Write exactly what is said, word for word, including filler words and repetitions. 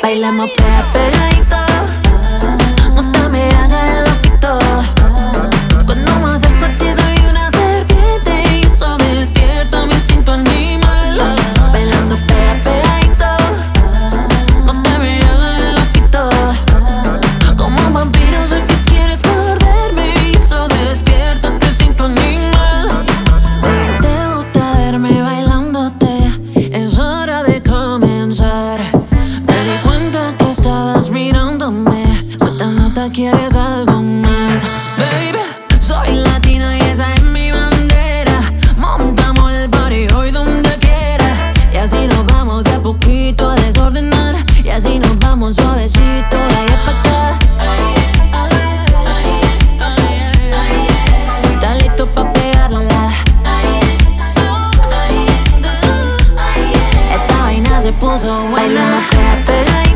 Bailamos pega, pegadito. No te me hagas el loquito. Cuando me acerco a ti soy una serpiente y eso despierta mi instinto animal. Bailando pega, pegadito. No te me hagas el loquito. Como un vampiro sé que quieres morderme y eso despierta tu instinto animal. Baby, te gusta verme bailándote. Es hora de comenzar. Me di cuenta que estabas mirándome. Se te nota, quieres algo más. Baby, soy latina y esa es mi bandera. Montamos el party hoy donde quieras. Y así nos vamos de a poquito a desordenar. Y así nos vamos suavecito de allá pa' acá. ¿Estás listo pa' pegarla? Esta vaina se puso buena. Bailamos pega, pega.